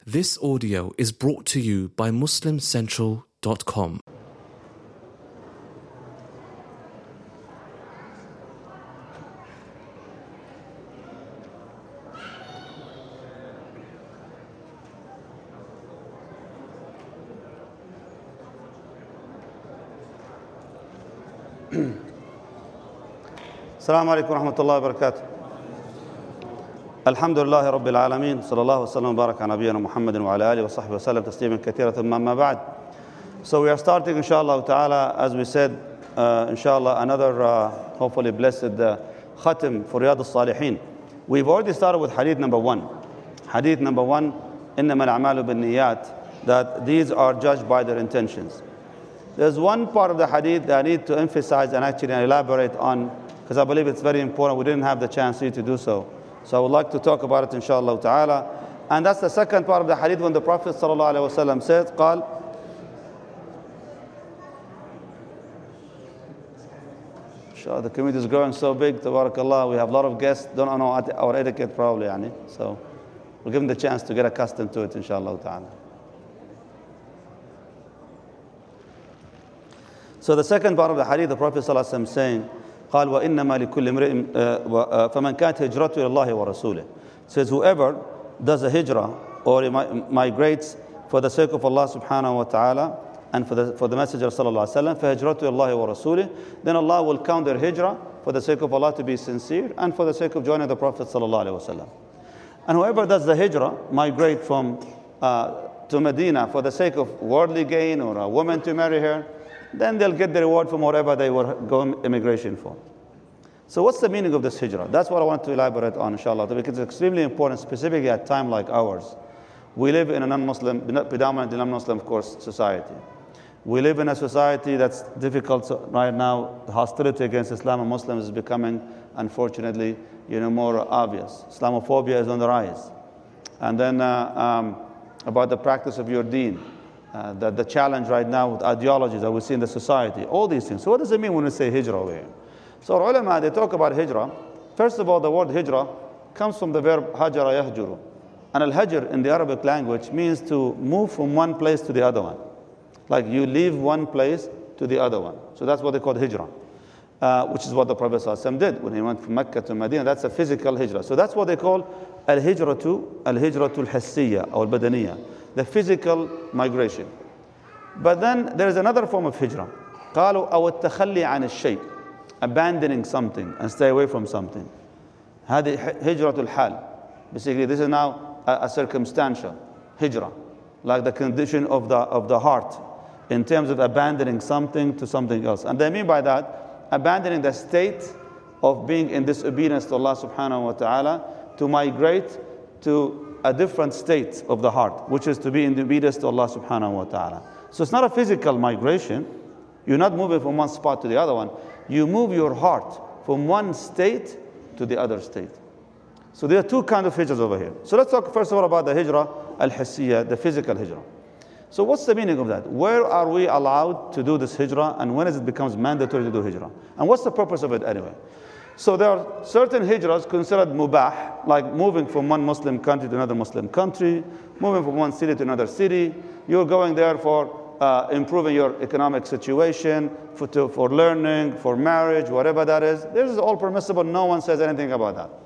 This audio is brought to you by MuslimCentral.com. السلام عليكم ورحمة الله وبركاته. الحمد لله رب العالمين، صلى الله وسلم وبارك على نبينا محمد وعلى آله وصحبه وسلم تسليما كثيرا ثم أما بعد. So we are starting inshallah ta'ala, as we said, inshallah another hopefully blessed khatim for Riyadh al-Salihin. We've already started with hadith number 1. Hadith number 1, إنما الأعمال بالنيات, that these are judged by their intentions. There's one part of the hadith that I need to emphasize and actually elaborate on, because I believe it's very important. We didn't have the chance to do so. So I would like to talk about it inshallah ta'ala. And that's the second part of the hadith when the Prophet sallallahu alaihi wasallam said, قال, inshallah, the community is growing so big, tabarakallah, we have a lot of guests, don't know our etiquette probably, yani. So we'll give them the chance to get accustomed to it inshallah ta'ala. So the second part of the hadith, the Prophet sallallahu alaihi wasallam saying, قال وإنما لكل امرئ فمن كانت هجرته إلى الله ورسوله. Says whoever does a hijrah or migrates for the sake of Allah subhanahu wa ta'ala and for the Messenger sallallahu alaihi wasallam, فهجرته إلى الله ورسوله, then Allah will count their hijrah for the sake of Allah to be sincere and for the sake of joining the Prophet sallallahu alaihi wasallam. And whoever does the hijrah, migrate from to Medina for the sake of worldly gain or a woman to marry her, then they'll get the reward from whatever they were going immigration for. So what's the meaning of this hijrah? That's what I want to elaborate on, inshallah, because it's extremely important, specifically at a time like ours. We live in a non-Muslim, predominantly non-Muslim, of course, society. We live in a society that's difficult right now. The hostility against Islam and Muslims is becoming, unfortunately, more obvious. Islamophobia is on the rise. And then about the practice of your deen. The challenge right now with ideologies that we see in the society, all these things. So what does it mean when we say hijrah over here? So ulama, they talk about hijrah. First of all, the word hijrah comes from the verb hajara yahjuru. And al-hajr in the Arabic language means to move from one place to the other one. Like you leave one place to the other one. So that's what they call hijrah, which is what the Prophet ﷺ did when he went from Mecca to Medina. That's a physical hijrah. So that's what they call al-hijratu al-hassiyya or al-badaniyya, the physical migration. But then there is another form of hijrah. قالوا أو التخلي عن الشيء, abandoning something and stay away from something. هذه هجرة الحال. Basically, this is now a circumstantial hijrah, like the condition of the heart in terms of abandoning something to something else. And they mean by that, abandoning the state of being in disobedience to Allah subhanahu wa ta'ala to migrate to a different state of the heart, which is to be in obedience to Allah subhanahu wa ta'ala. So it's not a physical migration. You're not moving from one spot to the other one. You move your heart from one state to the other state. So there are two kinds of hijrahs over here. So let's talk first of all about the hijrah al-hassiyya, the physical hijrah. So what's the meaning of that? Where are we allowed to do this hijrah, and when it becomes mandatory to do hijrah? And what's the purpose of it anyway? So there are certain hijrahs considered mubah, like moving from one Muslim country to another Muslim country, moving from one city to another city. You're going there for improving your economic situation, for learning, for marriage, whatever that is. This is all permissible. No one says anything about that.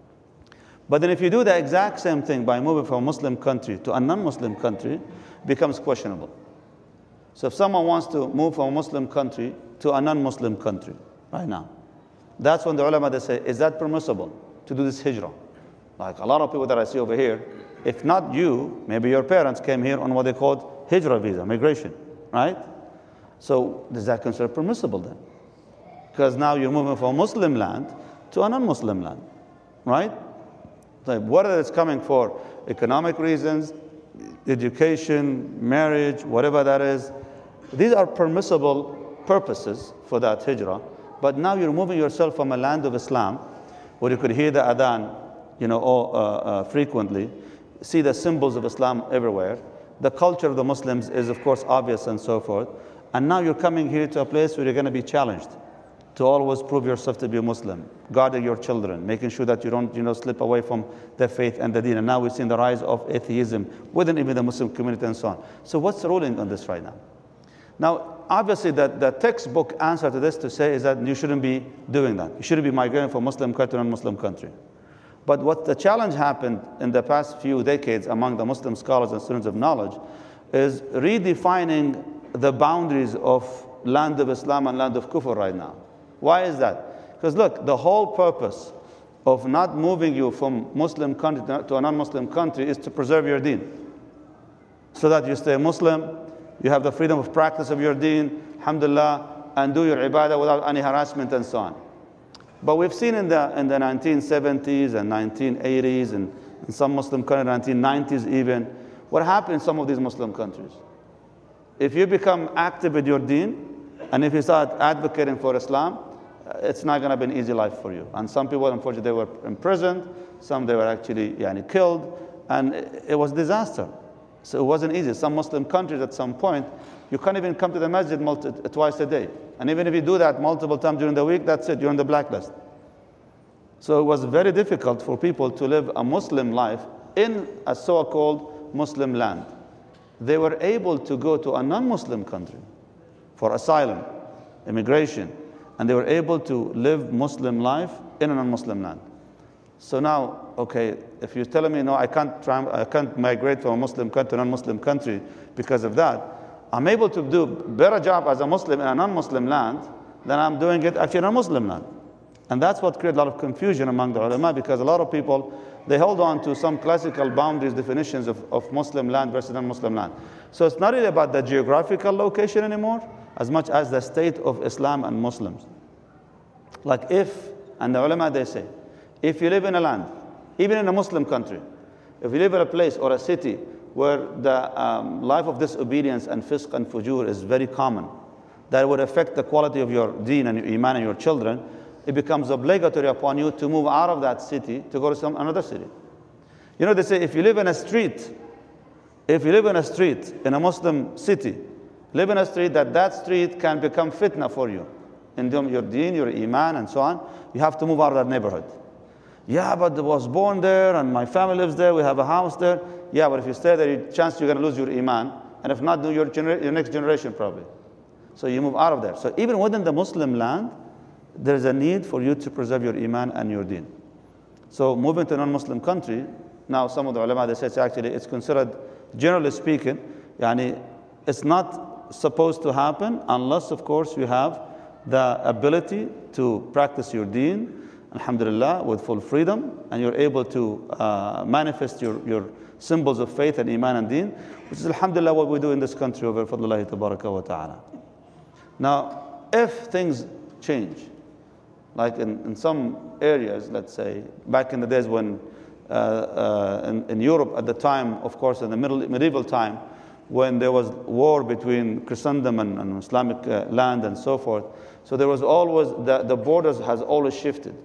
But then if you do the exact same thing by moving from a Muslim country to a non-Muslim country, it becomes questionable. So if someone wants to move from a Muslim country to a non-Muslim country right now, that's when the ulama, they say, is that permissible to do this hijrah? Like a lot of people that I see over here, if not you, maybe your parents came here on what they called hijrah visa, migration, right? So is that considered permissible then? Because now you're moving from a Muslim land to a non-Muslim land, right? Like whether it's coming for economic reasons, education, marriage, whatever that is, these are permissible purposes for that hijrah. But now you're moving yourself from a land of Islam, where you could hear the adhan, frequently, see the symbols of Islam everywhere. The culture of the Muslims is, of course, obvious and so forth. And now you're coming here to a place where you're going to be challenged. to always prove yourself to be a Muslim, guarding your children, making sure that you don't slip away from the faith and the deen. And now we've seen the rise of atheism within even the Muslim community and so on. So what's the ruling on this right now? Now, obviously, the textbook answer to this to say is that you shouldn't be doing that. You shouldn't be migrating from Muslim country to non-Muslim country. But what the challenge happened in the past few decades among the Muslim scholars and students of knowledge is redefining the boundaries of land of Islam and land of Kufr right now. Why is that? Because look, the whole purpose of not moving you from Muslim country to a non-Muslim country is to preserve your deen. So that you stay Muslim, you have the freedom of practice of your deen, alhamdulillah, and do your ibadah without any harassment and so on. But we've seen in the 1970s and 1980s and in some Muslim countries, 1990s even, what happened in some of these Muslim countries. If you become active with your deen, and if you start advocating for Islam, it's not going to be an easy life for you. And some people, unfortunately, they were imprisoned. Some, they were actually killed. And it was a disaster. So it wasn't easy. Some Muslim countries, at some point, you can't even come to the masjid twice a day. And even if you do that multiple times during the week, that's it. You're on the blacklist. So it was very difficult for people to live a Muslim life in a so-called Muslim land. They were able to go to a non-Muslim country for asylum, immigration, and they were able to live Muslim life in a non-Muslim land. So now, okay, if you're telling me, no, I can't migrate from a Muslim country to a non-Muslim country because of that, I'm able to do a better job as a Muslim in a non-Muslim land than I'm doing it actually in a Muslim land. And that's what created a lot of confusion among the ulama, because a lot of people, they hold on to some classical boundaries, definitions of Muslim land versus non-Muslim land. So it's not really about the geographical location anymore, as much as the state of Islam and Muslims. Like and the ulama, they say, if you live in a land, even in a Muslim country, if you live in a place or a city where the life of disobedience and fisq and fujur is very common, that would affect the quality of your deen and your iman and your children, it becomes obligatory upon you to move out of that city to go to another city. You know, they say if you live in a street in a Muslim city, live in a street that street can become fitna for you in your deen, your iman, and so on, you have to move out of that neighborhood. Yeah, but I was born there and my family lives there, we have a house there. Yeah, but if you stay there, chance you're going to lose your iman, and if not, your next generation probably. So you move out of there. So even within the Muslim land, there is a need for you to preserve your iman and your deen. So moving to a non-Muslim country, now some of the ulama, they say it's considered, generally speaking, it's not supposed to happen unless, of course, you have the ability to practice your deen, alhamdulillah, with full freedom, and you're able to manifest your symbols of faith and iman and deen, which is, alhamdulillah, what we do in this country over fadlullahi tabaraka wa ta'ala. Now, if things change, like in some areas, let's say, back in the days when in Europe at the time, of course, in the medieval time, when there was war between Christendom and Islamic land and so forth, so there was always, the borders has always shifted.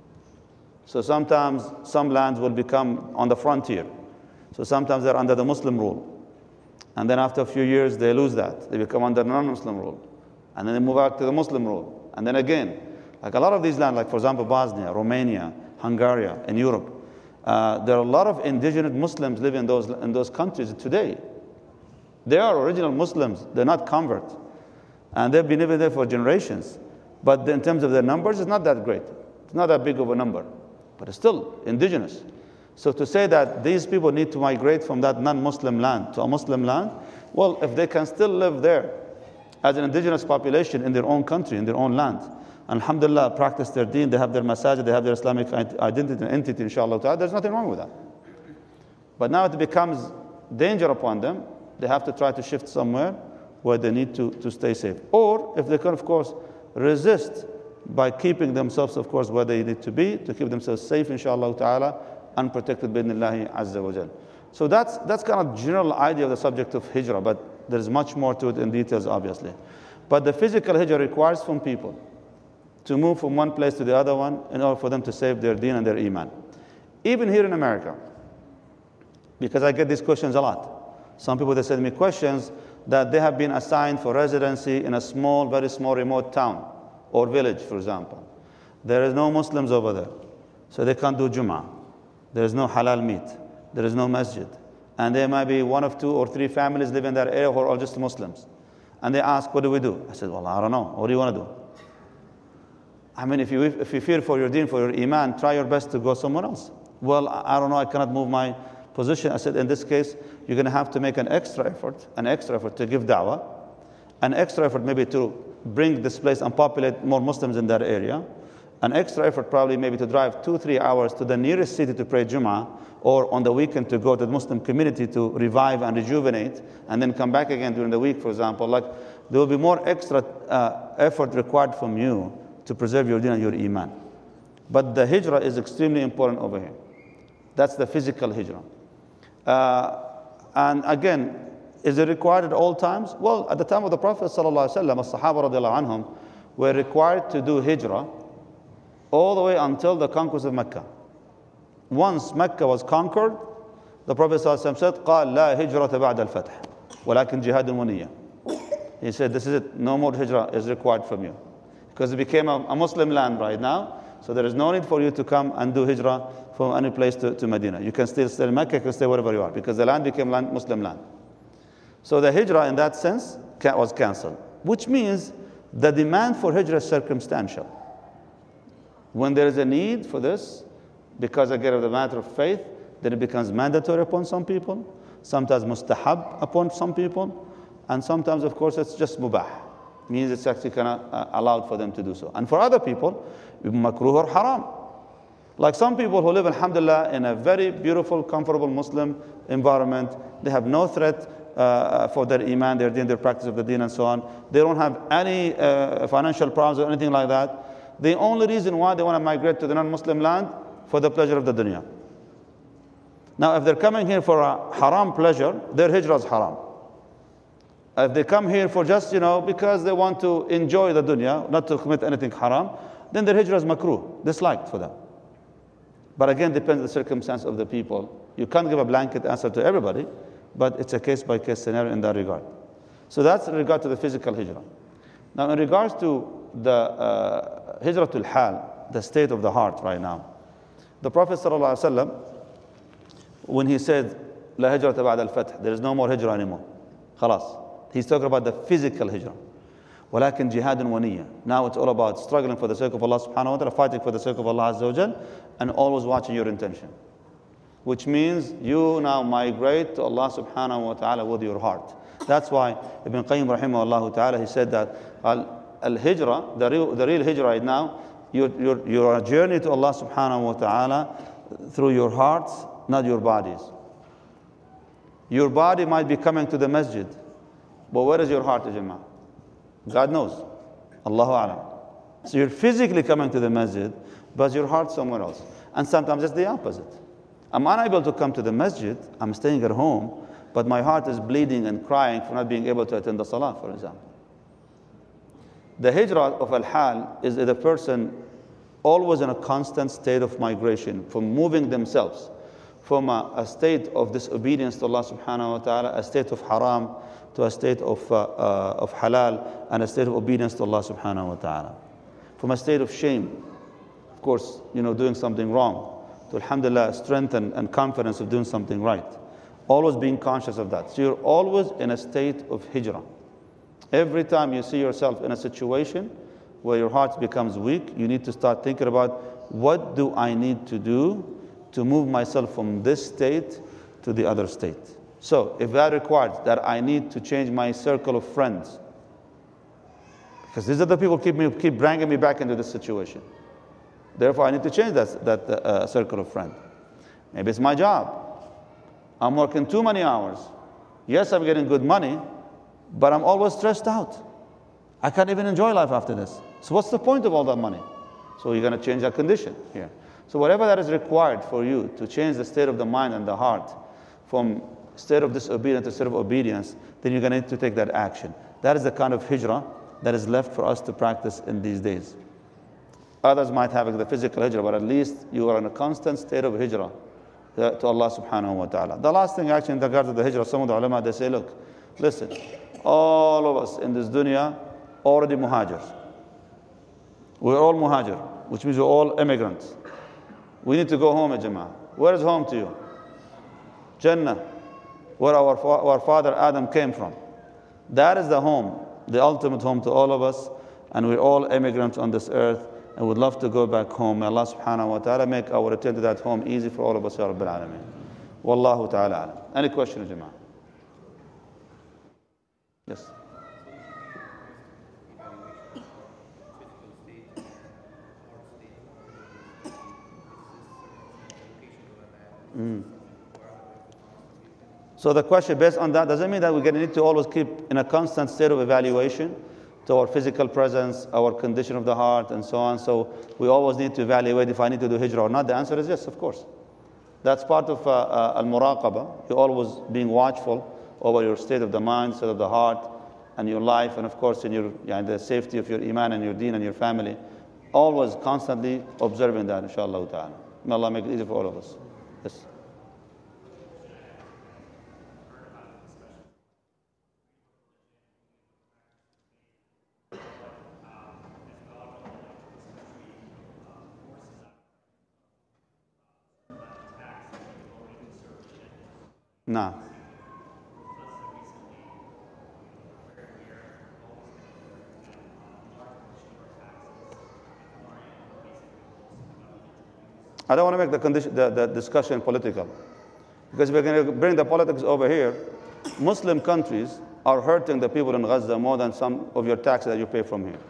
So sometimes some lands will become on the frontier. So sometimes they're under the Muslim rule. And then after a few years, they lose that. They become under non-Muslim rule. And then they move back to the Muslim rule. And then again, like a lot of these lands, like for example, Bosnia, Romania, Hungary, in Europe, there are a lot of indigenous Muslims living in those countries today. They are original Muslims. They're not converts. And they've been living there for generations. But in terms of their numbers, it's not that great. It's not that big of a number. But it's still indigenous. So to say that these people need to migrate from that non-Muslim land to a Muslim land, well, if they can still live there as an indigenous population in their own country, in their own land, alhamdulillah, practice their deen, they have their masajid, they have their Islamic identity and entity, inshallah ta'ala, there's nothing wrong with that. But now it becomes danger upon them. They have to try to shift somewhere where they need to stay safe. Or if they can, of course, resist by keeping themselves, of course, where they need to be, to keep themselves safe, inshallah ta'ala, and protected bi'idhnillahi azza wa jal. So that's kind of general idea of the subject of hijrah, but there's much more to it in details, obviously. But the physical hijrah requires from people to move from one place to the other one in order for them to save their deen and their iman. Even here in America, because I get these questions a lot. Some people, they send me questions that they have been assigned for residency in a small, very small remote town or village, for example. There is no Muslims over there, so they can't do Jum'ah. There is no halal meat. There is no masjid. And there might be 1 of 2 or 3 families living in that area who are all just Muslims. And they ask, what do we do? I said, well, I don't know. What do you want to do? I mean, if you fear for your deen, for your iman, try your best to go somewhere else. Well, I don't know. I cannot move my position. I said, in this case, you're going to have to make an extra effort to give da'wah, an extra effort maybe to bring this place and populate more Muslims in that area, an extra effort probably maybe to drive 2-3 hours to the nearest city to pray Jum'ah, or on the weekend to go to the Muslim community to revive and rejuvenate, and then come back again during the week, for example. Like, there will be more extra effort required from you to preserve your deen and your iman. But the hijrah is extremely important over here. That's the physical hijrah. And again, is it required at all times? Well, at the time of the Prophet ﷺ, as-Sahaba radiallahu anhum were required to do hijrah all the way until the conquest of Mecca. Once Mecca was conquered, the Prophet ﷺ said, قال لا هجرة بعد الفتح ولكن جهاد ونية. He said, this is it, no more hijrah is required from you. Because it became a Muslim land right now, so there is no need for you to come and do hijrah from any place to Medina. You can still stay in Mecca, you can stay wherever you are, because the land became Muslim land. So the hijrah in that sense was cancelled, which means the demand for hijrah is circumstantial. When there is a need for this, because again of the matter of faith, then it becomes mandatory upon some people, sometimes mustahab upon some people, and sometimes, of course, it's just mubah. Means it's actually kind of allowed for them to do so. And for other people, makruh or haram. Like some people who live, alhamdulillah, in a very beautiful, comfortable Muslim environment, they have no threat for their iman, their deen, their practice of the deen, and so on. They don't have any financial problems or anything like that. The only reason why they want to migrate to the non-Muslim land, for the pleasure of the dunya. Now, if they're coming here for a haram pleasure, their hijrah is haram. If they come here for just, because they want to enjoy the dunya, not to commit anything haram, then their hijrah is makruh, disliked for them. But again, depends on the circumstance of the people. You can't give a blanket answer to everybody, but it's a case-by-case scenario in that regard. So that's in regard to the physical hijrah. Now, in regards to the hijratul hal, the state of the heart right now, the Prophet ﷺ, when he said, La hijrata ba'da al-fath, there is no more hijrah anymore. Khalas. He's talking about the physical hijrah. وَلَكِنْ جِهَادٌ وَنِيَّةٌ. Now it's all about struggling for the sake of Allah subhanahu wa ta'ala, fighting for the sake of Allah azza wa jal, and always watching your intention. Which means you now migrate to Allah subhanahu wa ta'ala with your heart. That's why Ibn Qayyim rahimahullah ta'ala, he said that al-hijrah, the real hijrah right now, your journey to Allah subhanahu wa ta'ala through your hearts, not your bodies. Your body might be coming to the masjid, but where is your heart, Jama'ah? God knows. Allahu a'lam. So you're physically coming to the masjid, but your heart's somewhere else. And sometimes it's the opposite. I'm unable to come to the masjid, I'm staying at home, but my heart is bleeding and crying for not being able to attend the salah, for example. The hijrah of al-hal is that a person always in a constant state of migration, from moving themselves from a state of disobedience to Allah subhanahu wa ta'ala, a state of haram, to a state of halal, and a state of obedience to Allah subhanahu wa ta'ala. From a state of shame, of course, doing something wrong, to alhamdulillah, strength and confidence of doing something right. Always being conscious of that. So you're always in a state of hijrah. Every time you see yourself in a situation where your heart becomes weak, you need to start thinking about, what do I need to do to move myself from this state to the other state? So if that requires that I need to change my circle of friends, because these are the people keep bringing me back into this situation. Therefore, I need to change that circle of friends. Maybe it's my job. I'm working too many hours. Yes, I'm getting good money, but I'm always stressed out. I can't even enjoy life after this. So what's the point of all that money? So you're going to change that condition here. So whatever that is required for you to change the state of the mind and the heart from state of disobedience to state of obedience, then you're going to need to take that action. That is the kind of hijrah that is left for us to practice in these days. Others might have the physical hijrah, but at least you are in a constant state of hijrah to Allah subhanahu wa ta'ala. The last thing actually in regard to the hijrah, some of the ulama, they say, look, listen, all of us in this dunya already muhajirs. We're all muhajir, which means we're all immigrants. We need to go home, Jama'ah. Where is home to you? Jannah, where our father Adam came from. That is the home, the ultimate home to all of us. And we're all immigrants on this earth and would love to go back home. May Allah subhanahu wa ta'ala make our return to that home easy for all of us, Ya Rabbil Alameen. Wallahu ta'ala alam. Any questions, Jama'ah? Yes. So the question based on that, doesn't mean that we're going to need to always keep in a constant state of evaluation to our physical presence, our condition of the heart, and so on. So we always need to evaluate if I need to do hijrah or not. The answer is yes, of course. That's part of al-muraqabah. You're always being watchful over your state of the mind, state of the heart, and your life, and of course in your the safety of your iman and your deen and your family. Always constantly observing that, inshallah ta'ala. May Allah make it easy for all of us. Yes. Nah. I don't want to make the discussion political. Because if we're going to bring the politics over here, Muslim countries are hurting the people in Gaza more than some of your taxes that you pay from here.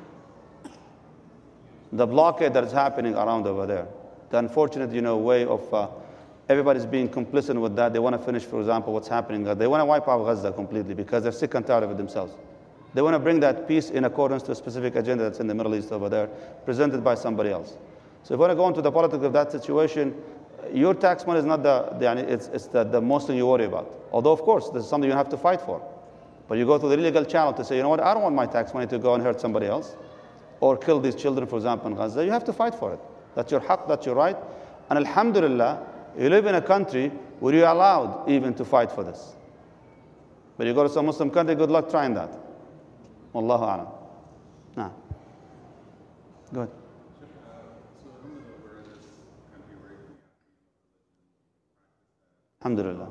The blockade that is happening around over there, the unfortunate, way of everybody's being complicit with that. They want to finish, for example, what's happening. They want to wipe out Gaza completely because they're sick and tired of it themselves. They want to bring that peace in accordance to a specific agenda that's in the Middle East over there, presented by somebody else. So if you want to go into the politics of that situation, your tax money is not the most thing you worry about. Although, of course, this is something you have to fight for. But you go to the legal channel to say, you know what, I don't want my tax money to go and hurt somebody else or kill these children, for example, in Gaza. You have to fight for it. That's your haqq, that's your right. And alhamdulillah, you live in a country where you're allowed even to fight for this. But you go to some Muslim country, good luck trying that. Wallahu a'lam. Nah. Go ahead. Alhamdulillah.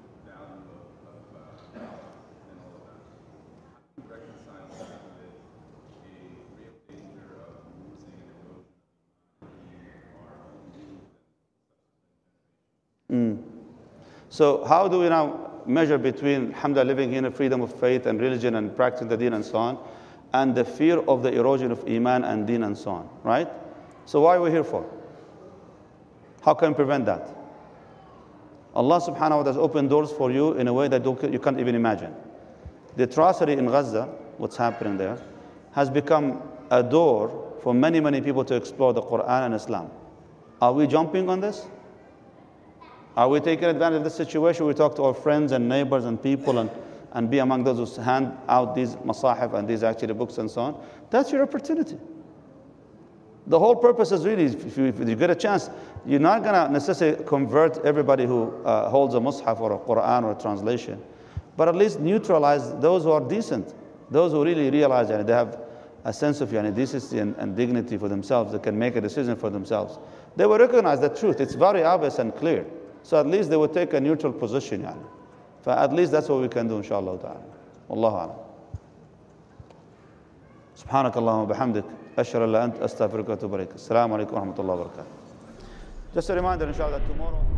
So how do we now measure between, alhamdulillah, living in a freedom of faith and religion and practicing the deen and so on, and the fear of the erosion of iman and deen and so on, right? So why are we here for? How can we prevent that? Allah subhanahu wa ta'ala has opened doors for you in a way that you can't even imagine. The atrocity in Gaza, what's happening there, has become a door for many, many people to explore the Quran and Islam. Are we jumping on this? Are we taking advantage of the situation? We talk to our friends and neighbors and people and be among those who hand out these masahif and these actually books and so on. That's your opportunity. The whole purpose is really, if you get a chance, you're not going to necessarily convert everybody who holds a mushaf or a Quran or a translation, but at least neutralize those who are decent, those who really realize that they have a sense of decency and dignity for themselves, they can make a decision for themselves. They will recognize the truth. It's very obvious and clear. So at least they will take a neutral position. At least that's what we can do, inshallah ta'ala. Wallahu a'lam. سبحانك اللهم وبحمدك أشهد أن لا إله إلا أنت أستغفرك وأتوب إليك. السلام عليكم ورحمة الله وبركاته. Just a reminder, inshallah, tomorrow.